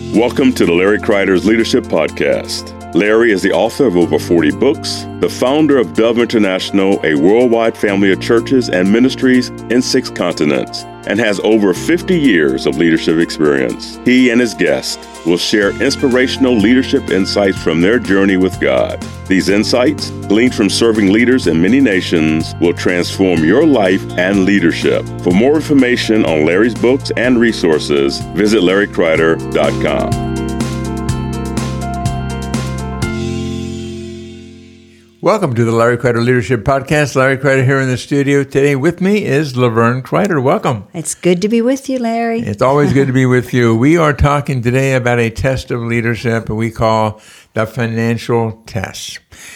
Welcome to the Larry Kreider's Leadership Podcast. Larry is the author of over 40 books, the founder of Dove International, a worldwide family of churches and ministries in 6 continents, and has over 50 years of leadership experience. He and his guests will share inspirational leadership insights from their journey with God. These insights, gleaned from serving leaders in many nations, will transform your life and leadership. For more information on Larry's books and resources, visit LarryKreider.com. Welcome to the Larry Kreider Leadership Podcast. Larry Kreider here in the studio. Today with me is Laverne Kreider. Welcome. It's good to be with you, Larry. It's always good to be with you. We are talking today about a test of leadership we call the financial test.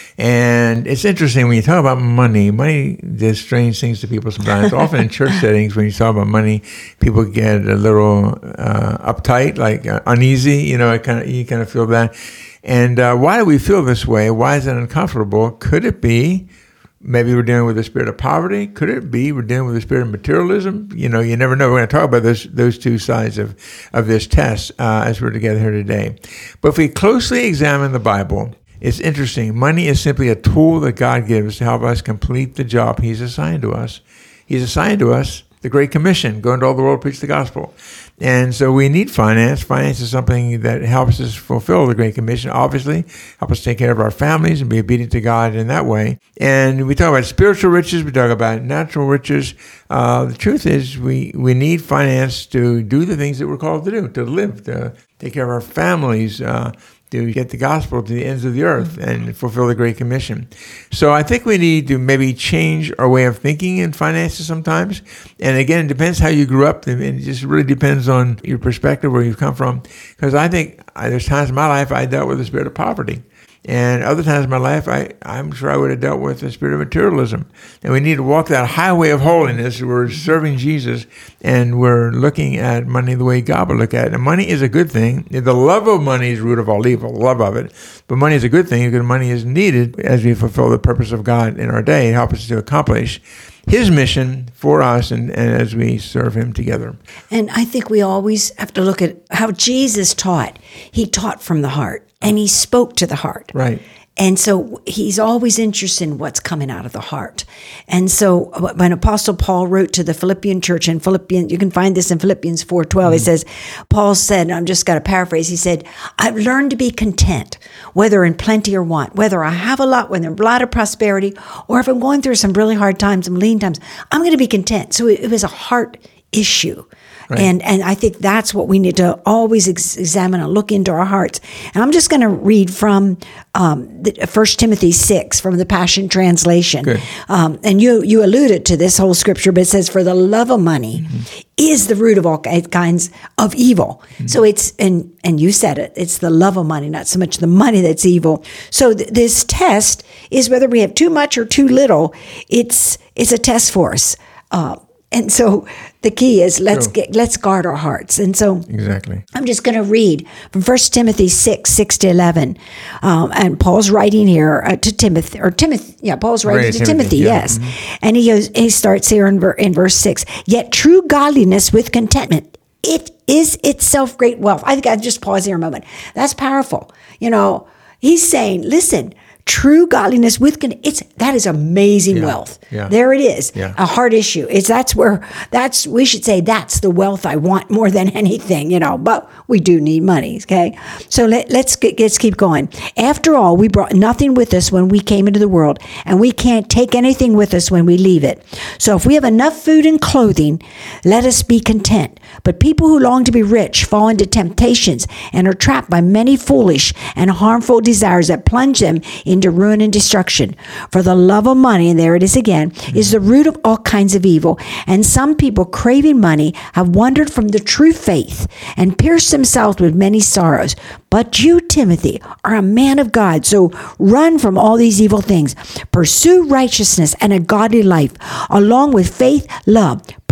And it's interesting when you talk about money does strange things to people sometimes. Often in church settings, when you talk about money, people get a little uptight, like uneasy. You kind of feel that. And why do we feel this way? Why is it uncomfortable? Could it be maybe we're dealing with the spirit of poverty? Could it be we're dealing with the spirit of materialism? You never know. We're going to talk about those two sides of this test as we're together here today. But if we closely examine the Bible, it's interesting. Money is simply a tool that God gives to help us complete the job He's assigned to us. He's assigned to us the Great Commission, go into all the world, preach the gospel. And so we need finance. Finance is something that helps us fulfill the Great Commission, obviously, help us take care of our families and be obedient to God in that way. And we talk about spiritual riches, we talk about natural riches. The truth is we need finance to do the things that we're called to do, to live, to take care of our families, to get the gospel to the ends of the earth and fulfill the Great Commission. So I think we need to maybe change our way of thinking in finances sometimes. And again, it depends how you grew up. And it just really depends on your perspective, where you've come from. Because I think there's times in my life I dealt with the spirit of poverty. And other times in my life, I'm sure I would have dealt with the spirit of materialism. And we need to walk that highway of holiness. We're serving Jesus, and we're looking at money the way God would look at it. And money is a good thing. The love of money is the root of all evil, the love of it. But money is a good thing because money is needed as we fulfill the purpose of God in our day, help us to accomplish His mission for us and as we serve Him together. And I think we always have to look at how Jesus taught. He taught from the heart, and He spoke to the heart. Right. And so He's always interested in what's coming out of the heart. And so when Apostle Paul wrote to the Philippian church in Philippians, you can find this in Philippians 4:12. He says, Paul said, I'm just going to paraphrase, he said, I've learned to be content, whether in plenty or want, whether I have a lot, whether I'm a lot of prosperity, or if I'm going through some really hard times, some lean times, I'm going to be content. So it was a heart issue. Right. And I think that's what we need to always examine and look into our hearts. And I'm just going to read from 1 Timothy 6 from the Passion Translation. And you alluded to this whole scripture, but it says, for the love of money is the root of all kinds of evil. So it's, and you said it, it's the love of money, not so much the money that's evil. So this test is whether we have too much or too little. It's a test for us. And so the key is let's guard our hearts. And so exactly, I'm just going to read from 1 Timothy 6 to 11. And Paul's writing here to Timothy, Paul's writing to Timothy, yes. Mm-hmm. And he starts here in verse 6. Yet true godliness with contentment, it is itself great wealth. I think I'll just pause here a moment. That's powerful. He's saying, listen, true godliness with that is amazing wealth. Yeah. There it is. Yeah. A heart issue. We should say that's the wealth I want more than anything, but we do need money. Okay. So let's keep going. After all, we brought nothing with us when we came into the world, and we can't take anything with us when we leave it. So if we have enough food and clothing, let us be content. But people who long to be rich fall into temptations and are trapped by many foolish and harmful desires that plunge them into ruin and destruction. For the love of money, and there it is again, is the root of all kinds of evil. And some people craving money have wandered from the true faith and pierced themselves with many sorrows. But you, Timothy, are a man of God, so run from all these evil things. Pursue righteousness and a godly life, along with faith, love,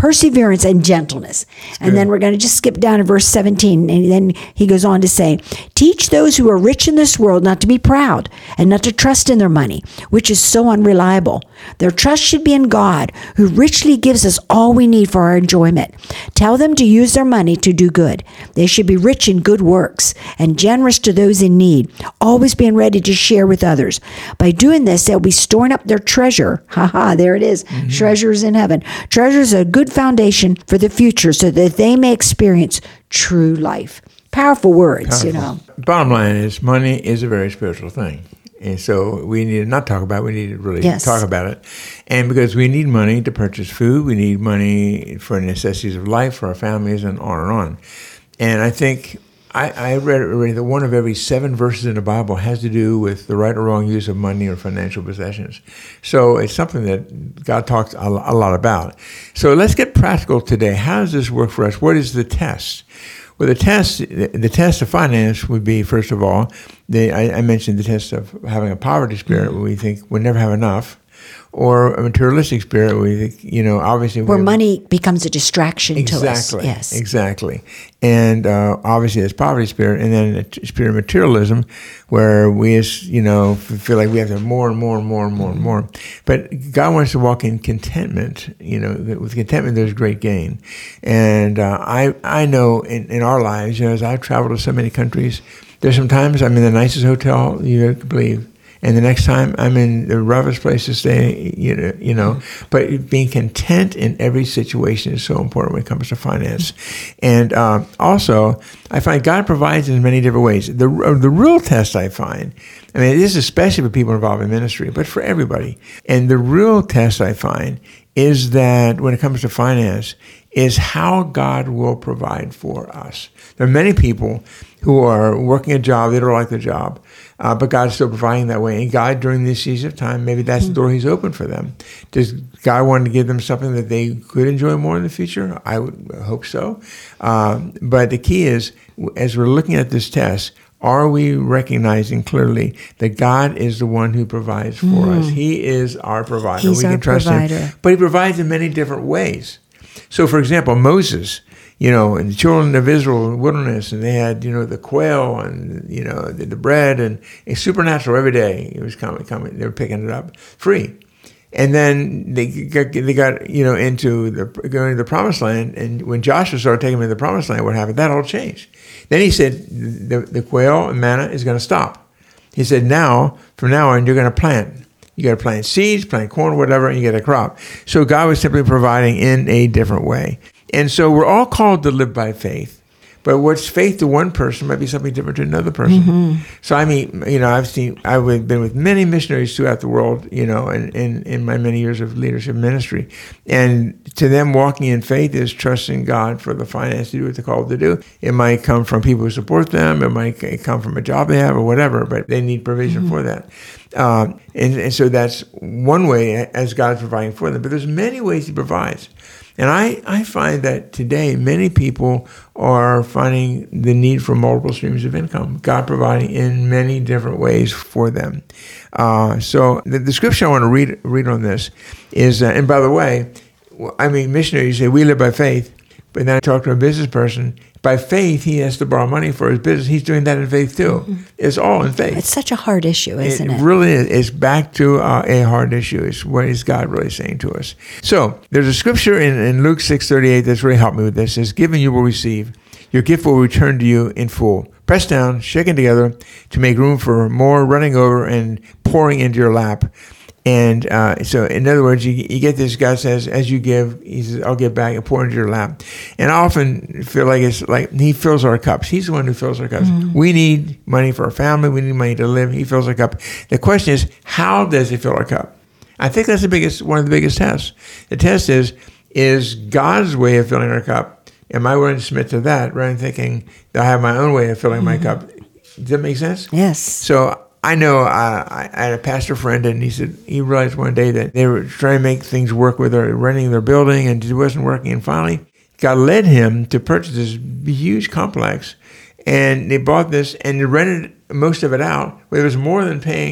perseverance, and gentleness. And then we're going to just skip down to verse 17. And then he goes on to say, teach those who are rich in this world not to be proud and not to trust in their money, which is so unreliable. Their trust should be in God, who richly gives us all we need for our enjoyment. Tell them to use their money to do good. They should be rich in good works and generous to those in need, always being ready to share with others. By doing this, they'll be storing up their treasure. There it is. Mm-hmm. Treasures in heaven. Treasures are a good foundation for the future so that they may experience true life. Powerful words, Bottom line is money is a very spiritual thing. And so we need to not talk about it, we need to really talk about it. And because we need money to purchase food, we need money for necessities of life, for our families, and on and on. And I think I read already that one of every 7 verses in the Bible has to do with the right or wrong use of money or financial possessions. So it's something that God talks a lot about. So let's get practical today. How does this work for us? What is the test? Well, the test of finance would be, first of all, I mentioned the test of having a poverty spirit, where we think we'll never have enough, or a materialistic spirit, where we think, obviously... Where money becomes a distraction to us. Exactly, yes. Exactly. And obviously there's poverty spirit, and then a spirit of materialism, where we just, feel like we have to have more and more and more and more and more. But God wants to walk in contentment. With contentment, there's great gain. And I know in our lives, as I've traveled to so many countries, there's sometimes I'm in the nicest hotel you could believe. And the next time I'm in the roughest place to stay, but being content in every situation is so important when it comes to finance. And also, I find God provides in many different ways. The real test I find, this is especially for people involved in ministry, but for everybody. And the real test I find is that when it comes to finance, is how God will provide for us. There are many people who are working a job, they don't like the job, but God's still providing that way. And God, during this season of time, maybe that's the door He's opened for them. Does God want to give them something that they could enjoy more in the future? I would hope so. But the key is, as we're looking at this test, are we recognizing clearly that God is the one who provides for us? He is our provider. We can trust Him. But He provides in many different ways. So, for example, Moses, and the children of Israel in the wilderness, and they had, the quail and, the bread, and it's supernatural every day. It was coming. They were picking it up free. And then they got into going to the promised land. And when Joshua started taking them into the promised land, what happened? That all changed. Then he said, the quail and manna is going to stop. He said, from now on, you're going to plant. You got to plant seeds, plant corn, whatever, and you get a crop. So God was simply providing in a different way. And so we're all called to live by faith. But what's faith to one person might be something different to another person. Mm-hmm. So I've been with many missionaries throughout the world, in my many years of leadership ministry. And to them, walking in faith is trusting God for the finance to do what they're called to do. It might come from people who support them. It might come from a job they have or whatever, but they need provision for that. And so that's one way as God's providing for them. But there's many ways He provides. And I find that today many people are finding the need for multiple streams of income, God providing in many different ways for them. So the scripture I want to read on this is, and by the way, missionaries say we live by faith, but then I talk to a business person. By faith, he has to borrow money for his business. He's doing that in faith too. Mm-hmm. It's all in faith. It's such a hard issue, isn't it? It really is. It's back to a hard issue. It's what is God really saying to us? So there's a scripture in Luke 6:38 that's really helped me with this. It says, "Given you will receive, your gift will return to you in full, pressed down, shaken together, to make room for more, running over and pouring into your lap." And so, in other words, you get this. God says, as you give, He says, I'll give back and pour into your lap. And I often feel like it's like He fills our cups. He's the one who fills our cups. Mm-hmm. We need money for our family. We need money to live. He fills our cup. The question is, how does He fill our cup? I think that's one of the biggest tests. The test is God's way of filling our cup. Am I willing to submit to that rather than thinking that I have my own way of filling my cup? Does that make sense? Yes. So I know I had a pastor friend, and he said he realized one day that they were trying to make things work with renting their building, and it wasn't working. And finally, God led him to purchase this huge complex, and they bought this, and they rented most of it out. But it was more than paying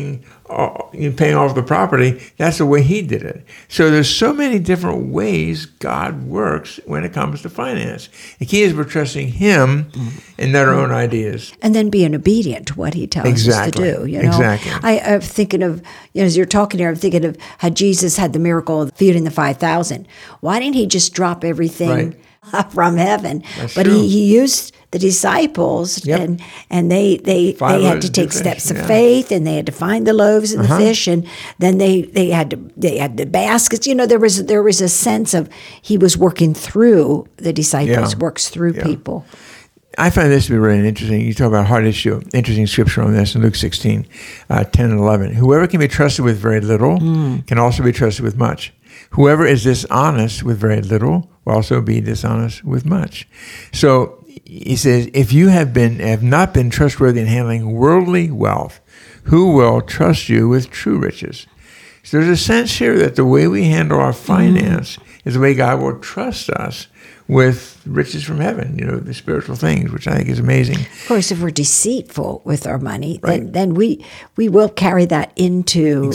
paying off the property. That's the way he did it. So there's so many different ways God works when it comes to finance. The key is we're trusting him and not our own ideas. And then being obedient to what he tells us to do. You know? Exactly. I'm thinking of, as you're talking here, I'm thinking of how Jesus had the miracle of feeding the 5,000. Why didn't he just drop everything from heaven? That's but true. he used the disciples, and they had to take steps of faith, and they had to find the loaves and the fish, and then they had the baskets. You know, there was a sense of he was working through the disciples, works through people. I find this to be really interesting. You talk about heart issue. Interesting scripture on this in Luke 16, 10 and 11. Whoever can be trusted with very little can also be trusted with much. Whoever is dishonest with very little will also be dishonest with much. So he says, if you have not been trustworthy in handling worldly wealth, who will trust you with true riches? So there's a sense here that the way we handle our finance is the way God will trust us with riches from heaven, the spiritual things, which I think is amazing. Of course, if we're deceitful with our money, then we will carry that into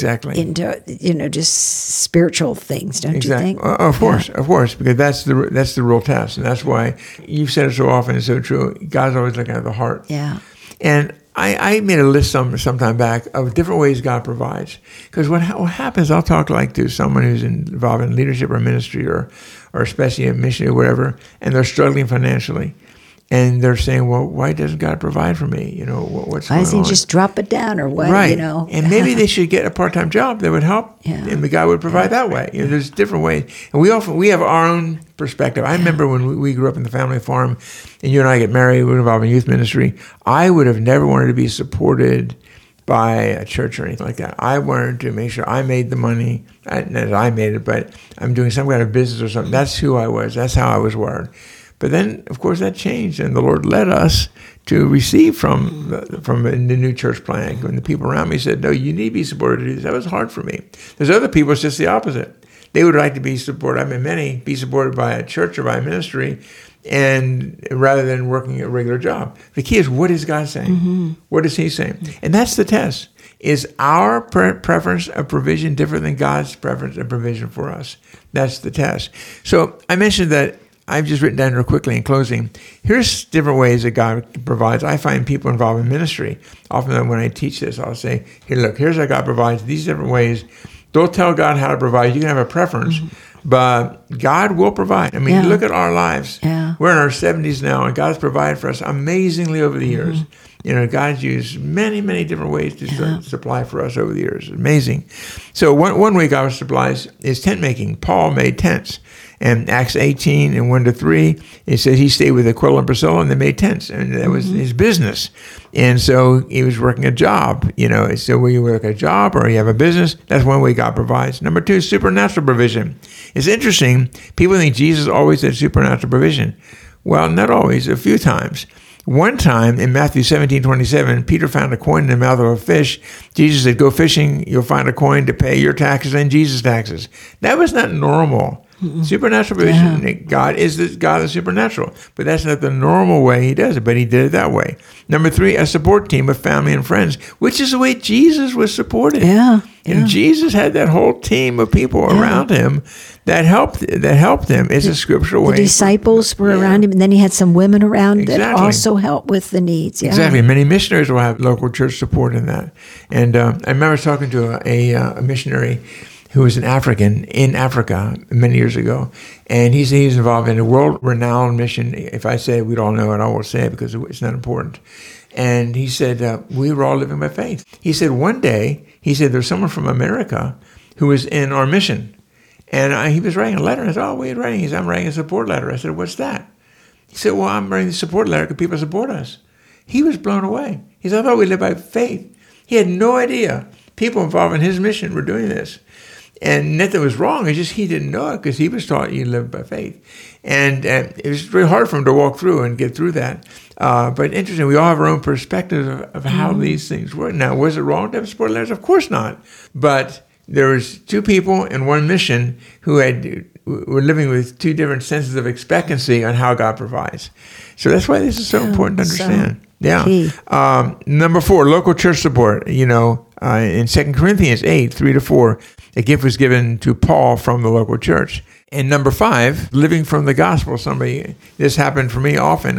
just spiritual things, don't you think? Of course, because that's the real test, and that's why you've said it so often. It's so true. God's always looking at the heart. Yeah, and I made a list some time back of different ways God provides. Because what happens, I'll talk to someone who's involved in leadership or ministry or especially a missionary or whatever, and they're struggling financially. And they're saying, well, why doesn't God provide for me? What's going on? Why doesn't he just drop it down or what? Right. And maybe they should get a part-time job that would help. Yeah. And God would provide that way. There's different ways. And we have our own perspective. I remember when we grew up in the family farm and you and I get married, we were involved in youth ministry. I would have never wanted to be supported by a church or anything like that. I wanted to make sure I made the money. Not that I made it, but I'm doing some kind of business or something. That's who I was. That's how I was wired. But then, of course, that changed, and the Lord led us to receive from the new church plant. When the people around me said, no, you need to be supported to do this, that was hard for me. There's other people, it's just the opposite. They would like to be supported, many be supported by a church or by a ministry, and rather than working a regular job. The key is, what is God saying? Mm-hmm. What is he saying? And that's the test. Is our preference of provision different than God's preference of provision for us? That's the test. So I mentioned that I've just written down real quickly in closing. Here's different ways that God provides. I find people involved in ministry. Often when I teach this, I'll say, here's how God provides, these different ways. Don't tell God how to provide. You can have a preference, but God will provide. Look at our lives. Yeah. We're in our 70s now, and God's provided for us amazingly over the years. God's used many, many different ways to supply for us over the years. Amazing. So one way God supplies is tent making. Paul made tents. And Acts 18 and 1-3, it says he stayed with Aquila and Priscilla and they made tents, and that was his business. And so he was working a job, So when you work a job or you have a business, that's one way God provides. Number 2, supernatural provision. It's interesting. People think Jesus always had supernatural provision. Well, not always, a few times. One time in Matthew 17:27, Peter found a coin in the mouth of a fish. Jesus said, go fishing, you'll find a coin to pay your taxes and Jesus' taxes. That was not normal. Mm-hmm. Supernatural provision. God is the God of supernatural, but that's not the normal way he does it, but he did it that way. Number 3, a support team of family and friends, which is the way Jesus was supported. And Jesus had that whole team of people around him that helped him. It's a scriptural way. The disciples were around him, and then he had some women around that also helped with the needs. Exactly. Many missionaries will have local church support in that. And I remember talking to a missionary who was in Africa many years ago. And he said he was involved in a world-renowned mission. If I say it, we'd all know it. I won't say it because it's not important. And he said, we were all living by faith. He said, one day, there's someone from America who was in our mission. And he was writing a letter. I said, what are you writing? He said, I'm writing a support letter. I said, what's that? He said, well, I'm writing a support letter because people support us. He was blown away. He said, I thought we lived by faith. He had no idea people involved in his mission were doing this. And nothing was wrong. It's just he didn't know it because he was taught you live by faith. And it was very hard for him to walk through and get through that. But interesting, we all have our own perspective of how these things work. Now, was it wrong to have support letters? Of course not. But there was 2 people in one mission who were living with 2 different senses of expectancy on how God provides. So that's why this is so important to understand. Yeah. Key. Number 4, local church support. In 2 Corinthians 8, 3-4, a gift was given to Paul from the local church. And number 5, living from the gospel. This happened for me often.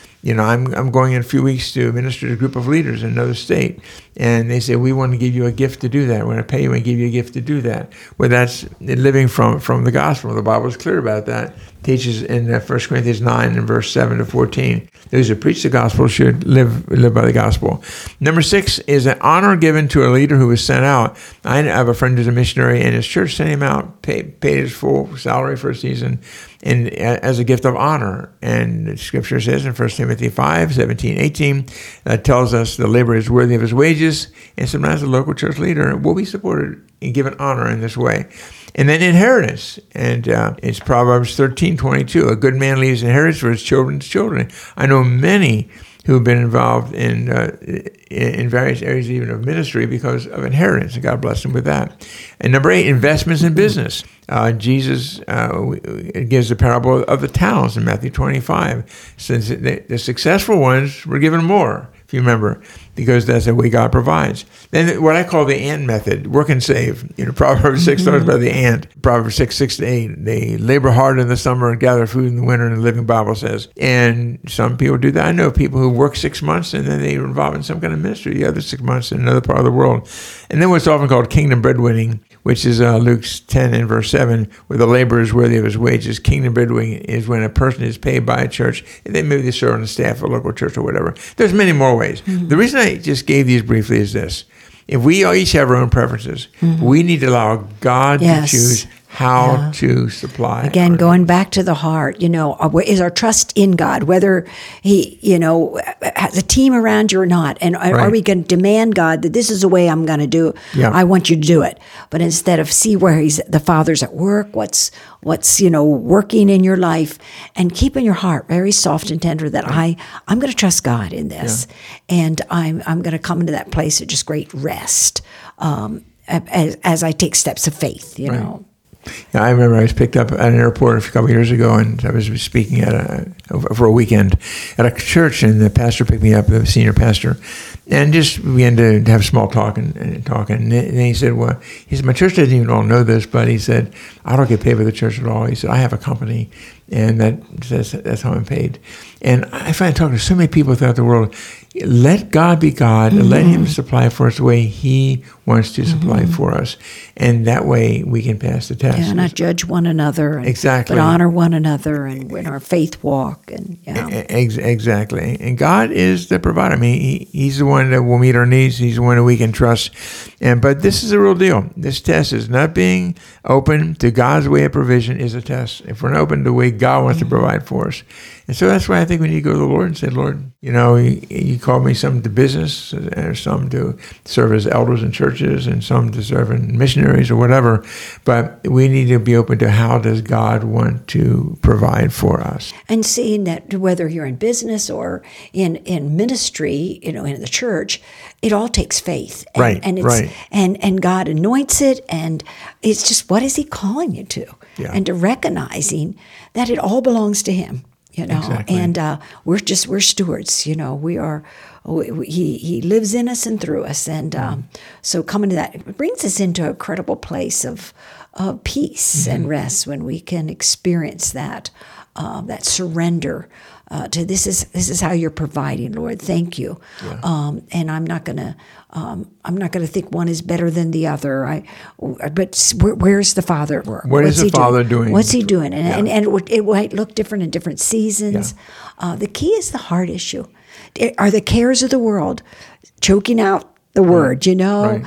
I'm going in a few weeks to minister to a group of leaders in another state, and they say, we want to give you a gift to do that. We want to pay you and give you a gift to do that. Well, that's living from the gospel. The Bible is clear about that. It teaches in 1 Corinthians 9 and verse 7-14, those who preach the gospel should live by the gospel. Number 6 is an honor given to a leader who was sent out. I have a friend who's a missionary, and his church sent him out, paid his full salary for a season, and as a gift of honor. And the scripture says in 1 Timothy 5, 17, 18, tells us the laborer is worthy of his wages, and sometimes the local church leader will be supported and given honor in this way. And then inheritance, and it's Proverbs 13:22. A good man leaves inheritance for his children's children. I know many who have been involved in various areas even of ministry because of inheritance, and God bless them with that. And number 8, investments in business. Jesus gives the parable of the talents in Matthew 25. Since the successful ones were given more, if you remember, because that's the way God provides. Then what I call the ant method, work and save. Proverbs 6 talks about the ant. Proverbs 6:6-8. They labor hard in the summer and gather food in the winter, and the Living Bible says. And some people do that. I know people who work 6 months and then they are involved in some kind of ministry the other 6 months in another part of the world. And then what's often called kingdom breadwinning, which is Luke 10 and verse 7, where the laborer is worthy of his wages. Kingdom breadwinning is when a person is paid by a church, and then maybe they serve on the staff of a local church or whatever. There's many more ways. Mm-hmm. The reason I just gave these briefly is this. If we each have our own preferences, we need to allow God to choose how to supply. Again, going back to the heart, is our trust in God, whether he, has a team around you or not. And are we going to demand God that this is the way I'm going to do it? Yeah. I want you to do it. But instead of see where the Father's at work, what's working in your life, and keeping your heart very soft and tender that I'm going to trust God in this. Yeah. And I'm going to come into that place of just great rest as I take steps of faith, you know. Yeah, I remember I was picked up at an airport a couple of years ago, and I was speaking for a weekend at a church, and the pastor picked me up, the senior pastor, and just began to have small talk and talk. And then he said, my church doesn't even all know this, but he said, I don't get paid by the church at all. He said, I have a company, and that's how I'm paid. And I find talking to so many people throughout the world, let God be God, and let him supply for us the way he wants to supply for us. And that way we can pass the test. Yeah, not judge one another. Exactly. But honor one another and in our faith walk. And Exactly. And God is the provider. I mean, he's the one that will meet our needs. He's the one that we can trust. But this is a real deal. This test is not being open to God's way of provision is a test. If we're not open to the way God wants to provide for us. And so that's why I think we need to go to the Lord and say, Lord, you called me some to business, or some to serve as elders in churches, and some to serve in missionaries or whatever. But we need to be open to how does God want to provide for us. And seeing that whether you're in business or in ministry, in the church, it all takes faith. And God anoints it, and it's just, what is he calling you to? Yeah. And to recognizing that it all belongs to him. Exactly. And we're stewards. We are. He lives in us and through us, and so coming to that, it brings us into a credible place of peace and rest when we can experience that surrender to this is how you're providing, Lord. Thank you. Yeah. And I'm not gonna think one is better than the other. But where's the Father at work? What's the Father doing? What's he doing? And it might look different in different seasons. Yeah. The key is the heart issue. Are the cares of the world choking out the word? Right.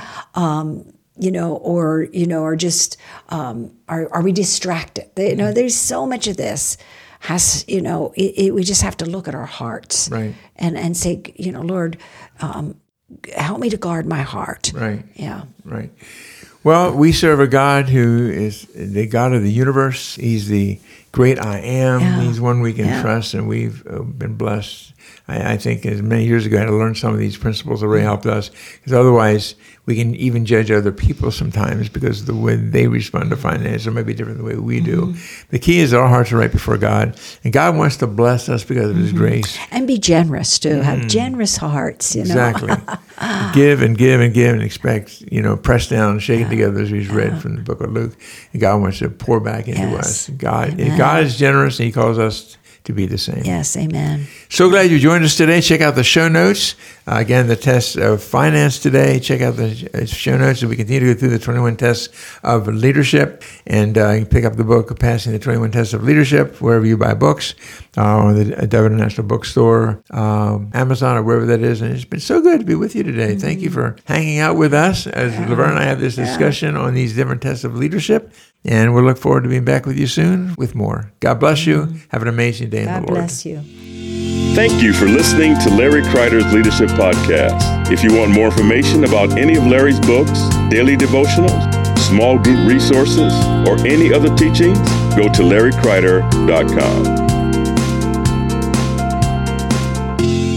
Or just are we distracted? There's so much of this. We just have to look at our hearts, right, and say, Lord, help me to guard my heart. Right. Yeah. Right. Well, we serve a God who is the God of the universe. He's the great I am. Yeah. He's one we can trust, and we've been blessed I think as many years ago I had to learn some of these principles that really helped us, because otherwise we can even judge other people sometimes because the way they respond to finance may be different than the way we do. The key is our hearts are right before God, and God wants to bless us because of His grace. And be generous too. Have generous hearts. Exactly. Give and give and give and expect, press down, shake it together, as we've read from the book of Luke. And God wants to pour back into us. God is generous, and He calls us to be the same. Yes, amen. So glad you joined us today. Check out the show notes. Again, the test of finance today. Check out the show notes as we continue to go through the 21 tests of leadership. And you can pick up the book, Passing the 21 Tests of Leadership, wherever you buy books, or the Dove International Bookstore, Amazon, or wherever that is. And it's been so good to be with you today. Thank you for hanging out with us as Laverne and I have this discussion on these different tests of leadership. And we'll look forward to being back with you soon with more. God bless you. Have an amazing day in the Lord. God bless you. Thank you for listening to Larry Kreider's Leadership Podcast. If you want more information about any of Larry's books, daily devotionals, small group resources, or any other teachings, go to LarryKreider.com.